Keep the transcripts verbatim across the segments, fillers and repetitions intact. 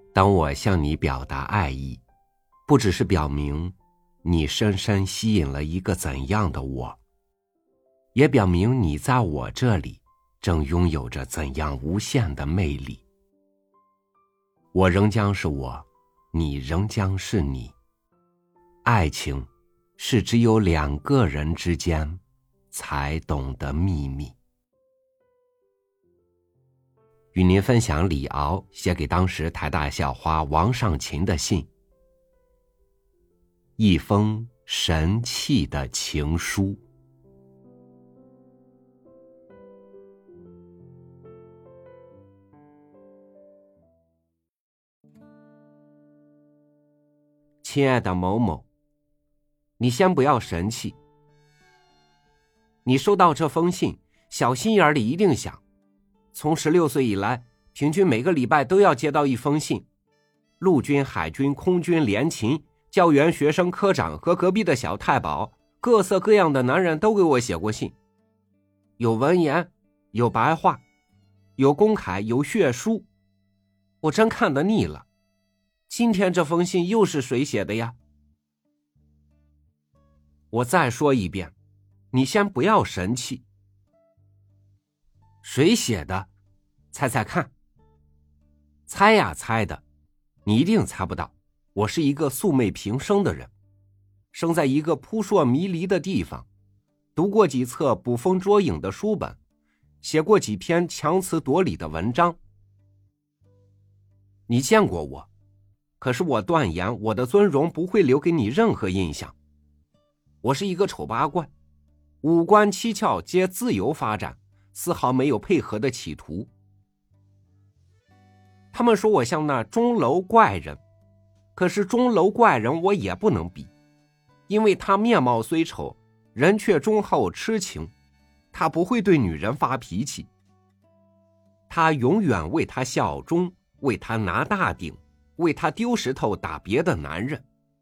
当我向你表达爱意，不只是表明你深深吸引了一个怎样的我，也表明你在我这里正拥有着怎样无限的魅力。我仍将是我，你仍将是你。爱情是只有两个人之间才懂的秘密。与您分享李敖写给当时台大校花王尚勤的信，一封神气的情书。亲爱的某某，你先不要神气。你收到这封信，小心眼里一定想，从十六岁以来，平均每个礼拜都要接到一封信，陆军、海军、空军、联勤、教员、学生、科长和隔壁的小太保，各色各样的男人都给我写过信，有文言，有白话，有公楷，有血书，我真看得腻了。今天这封信又是谁写的呀？我再说一遍，你先不要神气。谁写的？猜猜看。猜呀猜的，你一定猜不到。我是一个素昧平生的人，生在一个扑朔迷离的地方，读过几册捕风捉影的书本，写过几篇强词夺理的文章。你见过我，可是我断言我的尊容不会留给你任何印象。我是一个丑八怪，五官七窍皆自由发展，丝毫没有配合的企图。他们说我像那钟楼怪人，可是钟楼怪人我也不能比，因为他面貌虽丑，人却忠厚痴情，他不会对女人发脾气，他永远为他效忠，为他拿大顶，为他丢石头打别的男人。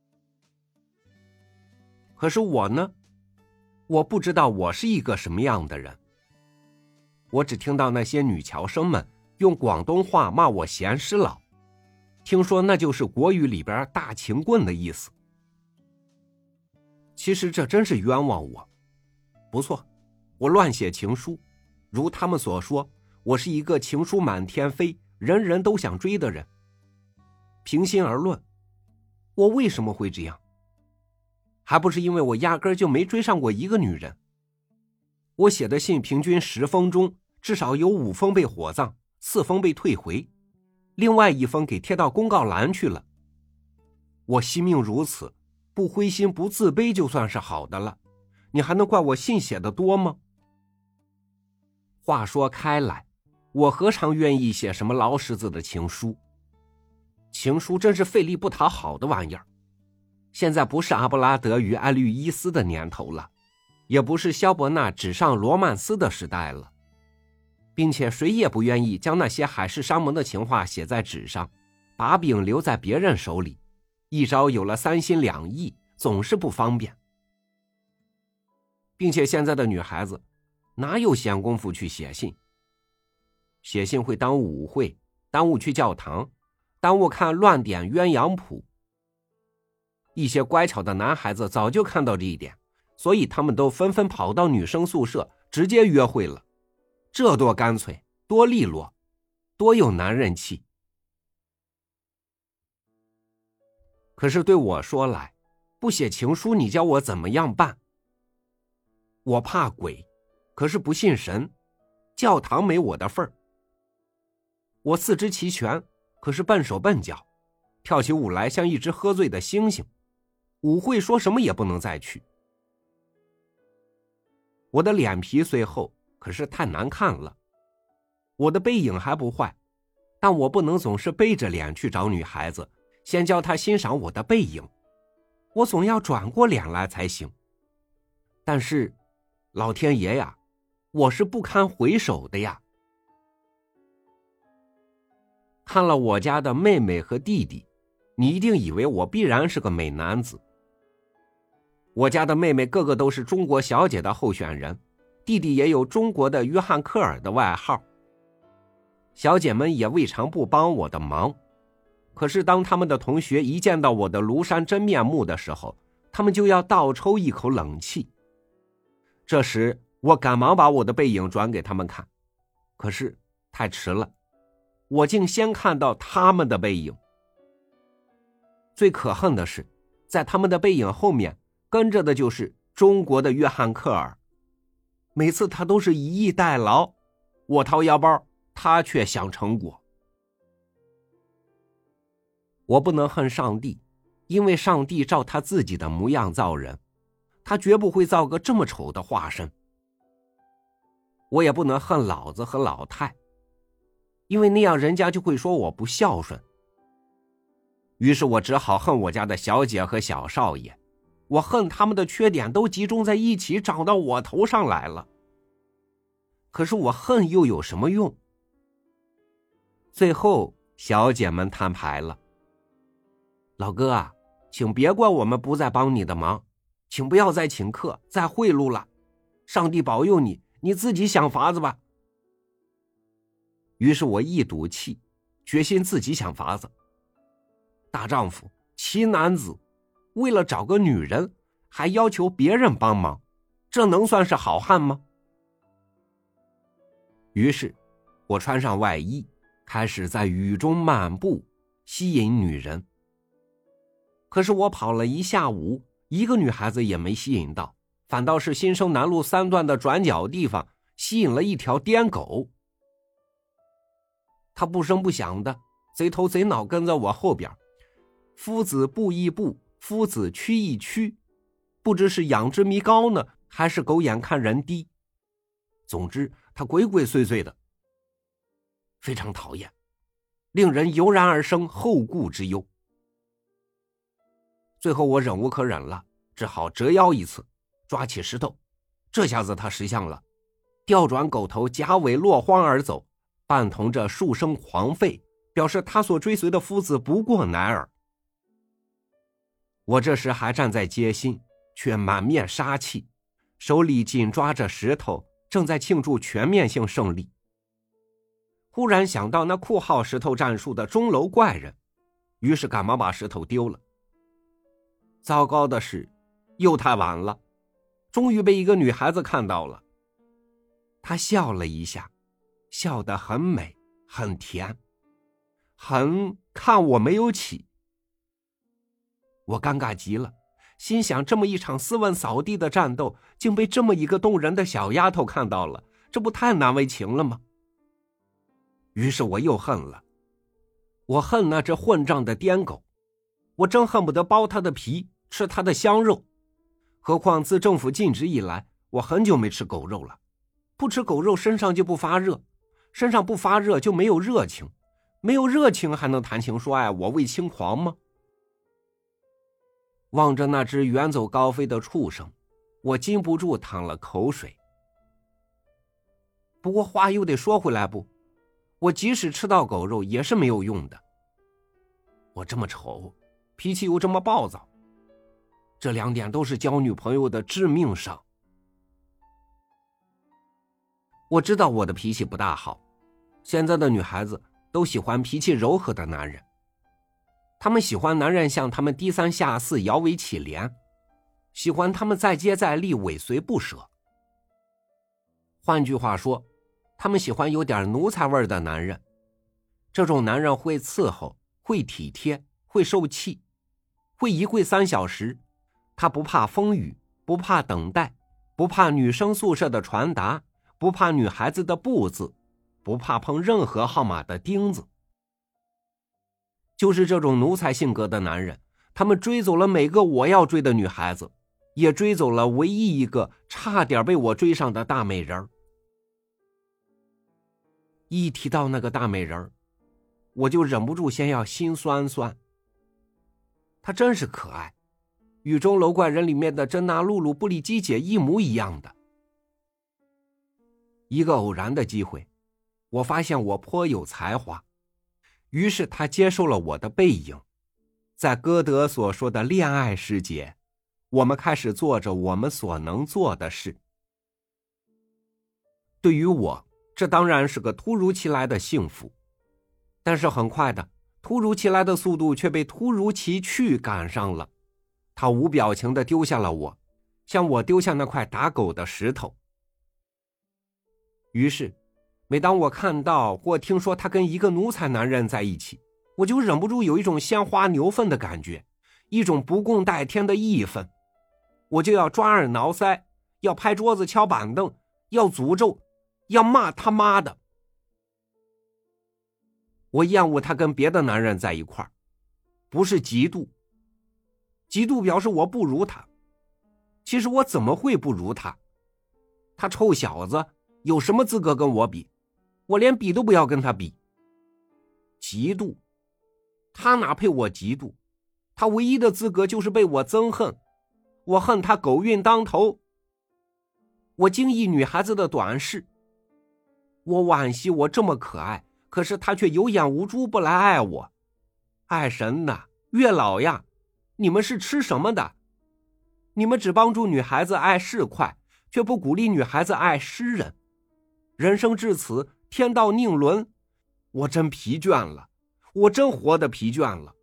可是我呢，我不知道我是一个什么样的人。我只听到那些女侨生们用广东话骂我咸湿佬，听说那就是国语里边大情棍的意思。其实这真是冤枉我。不错，我乱写情书，如他们所说，我是一个情书满天飞，人人都想追的人。平心而论，我为什么会这样？还不是因为我压根就没追上过一个女人。我写的信平均十封中，至少有五封被火葬，四封被退回，另外一封给贴到公告栏去了。我惜命如此，不灰心不自卑就算是好的了，你还能怪我信写的多吗？话说开来，我何尝愿意写什么老式子的情书？情书真是费力不讨好的玩意儿。现在不是阿布拉德与爱律伊斯的年头了，也不是萧伯纳纸上罗曼斯的时代了，并且谁也不愿意将那些海誓山盟的情话写在纸上，把柄留在别人手里，一朝有了三心两意，总是不方便。并且现在的女孩子哪有闲工夫去写信？写信会耽误舞会，耽误去教堂，耽误看乱点鸳鸯谱。一些乖巧的男孩子早就看到这一点，所以他们都纷纷跑到女生宿舍直接约会了，这多干脆，多利落，多有男人气。可是对我说来，不写情书你叫我怎么样办？我怕鬼，可是不信神，教堂没我的份儿。我四肢齐全，可是笨手笨脚，跳起舞来像一只喝醉的猩猩，舞会说什么也不能再去。我的脸皮虽厚，可是太难看了。我的背影还不坏，但我不能总是背着脸去找女孩子，先教她欣赏我的背影，我总要转过脸来才行。但是老天爷呀，我是不堪回首的呀。看了我家的妹妹和弟弟，你一定以为我必然是个美男子。我家的妹妹个个都是中国小姐的候选人，弟弟也有中国的约翰克尔的外号。小姐们也未尝不帮我的忙， 可是当他们的同学一见到我的庐山真面目的时候，他们就要倒抽一口冷气。这时我赶忙把我的背影转给他们看，可是太迟了，我竟先看到他们的背影。最可恨的是，在他们的背影后面跟着的就是中国的约翰克尔。每次他都是以逸待劳，我掏腰包，他却想成果。我不能恨上帝，因为上帝照他自己的模样造人，他绝不会造个这么丑的化身。我也不能恨老子和老太，因为那样人家就会说我不孝顺。于是我只好恨我家的小姐和小少爷，我恨他们的缺点都集中在一起长到我头上来了。可是我恨又有什么用？最后小姐们摊牌了，老哥啊，请别怪我们不再帮你的忙，请不要再请客再贿赂了，上帝保佑你，你自己想法子吧。于是我一赌气，决心自己想法子。大丈夫奇男子，为了找个女人还要求别人帮忙，这能算是好汉吗？于是我穿上外衣，开始在雨中漫步，吸引女人。可是我跑了一下午，一个女孩子也没吸引到，反倒是新生南路三段的转角地方吸引了一条颠狗。他不声不响的贼头贼脑跟在我后边，夫子步一步，夫子趋一趋，不知是仰之弥高呢，还是狗眼看人低。总之他鬼鬼祟祟的，非常讨厌，令人油然而生后顾之忧。最后我忍无可忍了，只好折腰一次，抓起石头，这下子他识相了，调转狗头，夹尾落荒而走，伴同着数声狂吠，表示他所追随的夫子不过乃尔。我这时还站在街心，却满面杀气，手里紧抓着石头，正在庆祝全面性胜利。忽然想到那酷号石头战术的钟楼怪人，于是赶忙把石头丢了。糟糕的是，又太晚了，终于被一个女孩子看到了。她笑了一下，笑得很美很甜，很看我没有起。我尴尬极了，心想这么一场斯文扫地的战斗竟被这么一个动人的小丫头看到了，这不太难为情了吗？于是我又恨了，我恨那只混账的颠狗，我真恨不得剥它的皮，吃它的香肉。何况自政府禁止以来，我很久没吃狗肉了，不吃狗肉身上就不发热，身上不发热就没有热情，没有热情还能谈情说爱，我为轻狂吗？望着那只远走高飞的畜生，我禁不住淌了口水。不过话又得说回来不，我即使吃到狗肉也是没有用的。我这么丑，脾气又这么暴躁，这两点都是交女朋友的致命伤。我知道我的脾气不大好，现在的女孩子都喜欢脾气柔和的男人，他们喜欢男人向他们低三下四摇尾乞怜，喜欢他们再接再厉尾随不舍。换句话说，他们喜欢有点奴才味的男人，这种男人会伺候，会体贴，会受气，会一跪三小时，他不怕风雨，不怕等待，不怕女生宿舍的传达，不怕女孩子的步子，不怕碰任何号码的钉子。就是这种奴才性格的男人，他们追走了每个我要追的女孩子，也追走了唯一一个差点被我追上的大美人。一提到那个大美人，我就忍不住先要心酸酸。她真是可爱，与钟楼怪人里面的珍娜露露布里基姐一模一样的。一个偶然的机会，我发现我颇有才华，于是他接受了我的背影。在歌德所说的恋爱世界，我们开始做着我们所能做的事。对于我，这当然是个突如其来的幸福，但是很快的， 突如其来的速度却被突如其去赶上了。他无表情地丢下了我，像我丢下那块打狗的石头。于是每当我看到或听说他跟一个奴才男人在一起，我就忍不住有一种鲜花牛粪的感觉，一种不共戴天的义愤。我就要抓耳挠腮，要拍桌子敲板凳，要诅咒，要骂他妈的。我厌恶他跟别的男人在一块儿，不是嫉妒，嫉妒表示我不如他。其实我怎么会不如他？他臭小子有什么资格跟我比？我连比都不要跟他比。嫉妒，他哪配我嫉妒？他唯一的资格就是被我憎恨。我恨他狗运当头，我惊异女孩子的短视，我惋惜我这么可爱，可是他却有眼无珠不来爱我。爱神呐，月老呀，你们是吃什么的？你们只帮助女孩子爱市侩，却不鼓励女孩子爱诗人。人生至此，天道宁伦，我真疲倦了，我真活得疲倦了。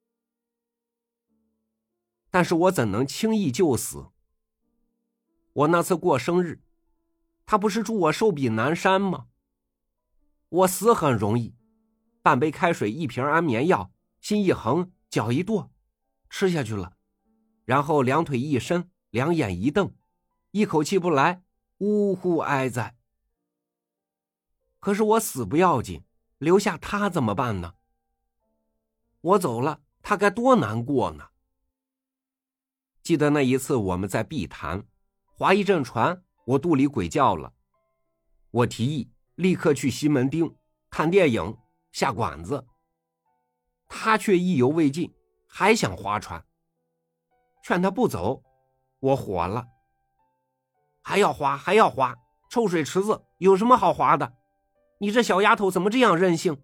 但是我怎能轻易就死？我那次过生日，他不是祝我寿比南山吗？我死很容易，半杯开水，一瓶安眠药，心一横，脚一跺，吃下去了，然后两腿一伸，两眼一瞪，一口气不来，呜呼哀哉。可是我死不要紧，留下他怎么办呢？我走了，他该多难过呢。记得那一次我们在碧潭划一阵船，我肚里鬼叫了。我提议立刻去西门町看电影下馆子，他却意犹未尽，还想划船。劝他不走，我火了。还要划还要划，臭水池子有什么好划的？你这小丫头怎么这样任性？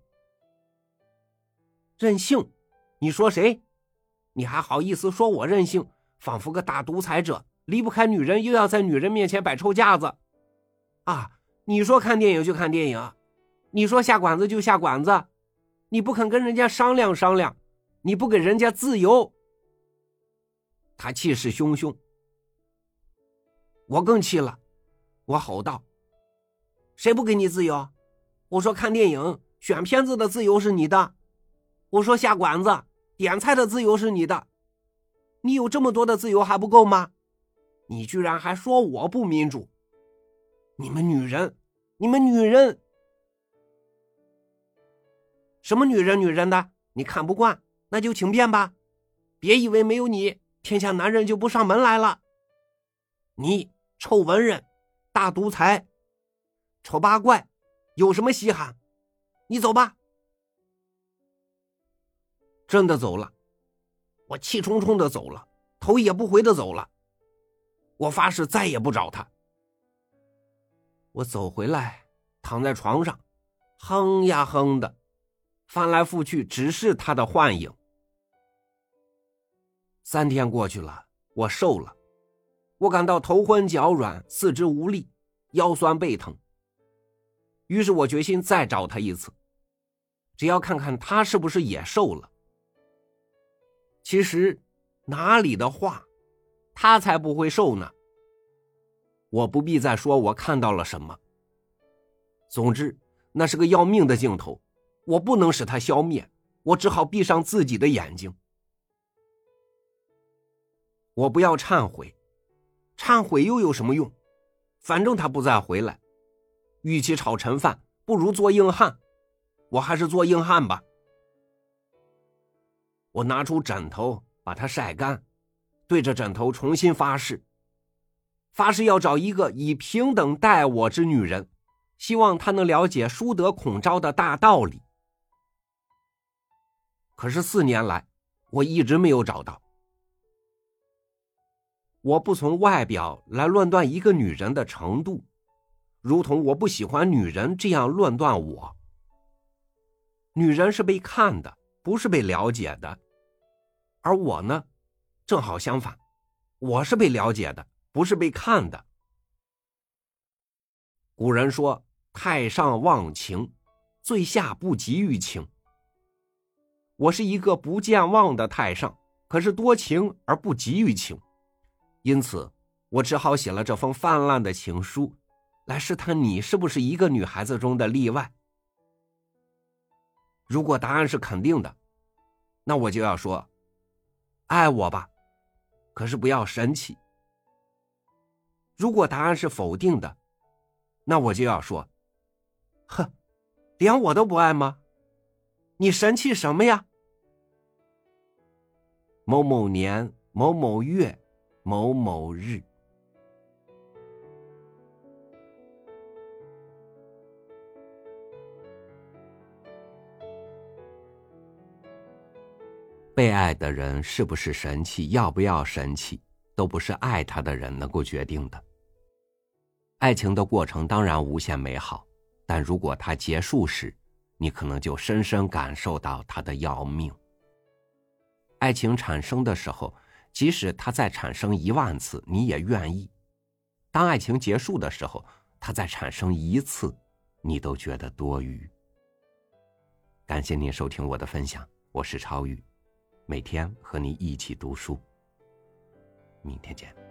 任性？你说谁？你还好意思说我任性？仿佛个大独裁者，离不开女人，又要在女人面前摆臭架子。啊，你说看电影就看电影，你说下馆子就下馆子，你不肯跟人家商量商量，你不给人家自由。他气势汹汹，我更气了，我吼道：谁不给你自由？我说看电影选片子的自由是你的，我说下馆子点菜的自由是你的，你有这么多的自由还不够吗？你居然还说我不民主！你们女人，你们女人，什么女人女人的？你看不惯，那就请便吧。别以为没有你，天下男人就不上门来了。你臭文人，大独裁，丑八怪，有什么稀罕？你走吧。真的走了，我气冲冲的走了，头也不回的走了。我发誓再也不找他。我走回来，躺在床上，哼呀哼的，翻来覆去只是他的幻影。三天过去了，我瘦了，我感到头昏脚软，四肢无力，腰酸背疼。于是我决心再找他一次，只要看看他是不是也瘦了。其实哪里的话，他才不会瘦呢。我不必再说我看到了什么。总之，那是个要命的镜头，我不能使它消灭，我只好闭上自己的眼睛。我不要忏悔，忏悔又有什么用？反正他不再回来。与其炒陈饭，不如做硬汉。我还是做硬汉吧。我拿出枕头，把它晒干，对着枕头重新发誓。发誓要找一个以平等待我之女人，希望她能了解淑德恐招的大道理。可是四年来，我一直没有找到。我不从外表来论断一个女人的程度，如同我不喜欢女人这样论断我。女人是被看的，不是被了解的。而我呢，正好相反，我是被了解的，不是被看的。古人说，太上忘情，最下不及于情。 我是一个不健忘的太上，可是多情而不急于情，因此我只好写了这封泛滥的情书，来试探你是不是一个女孩子中的例外。如果答案是肯定的，那我就要说，爱我吧，可是不要生气。如果答案是否定的，那我就要说，呵，连我都不爱吗？你生气什么呀？某某年某某月某某日。被爱的人是不是生气，要不要生气，都不是爱他的人能够决定的。爱情的过程当然无限美好，但如果它结束时，你可能就深深感受到它的要命。爱情产生的时候，即使它再产生一万次，你也愿意；当爱情结束的时候，它再产生一次，你都觉得多余。感谢您收听我的分享，我是超宇，每天和你一起读书，明天见。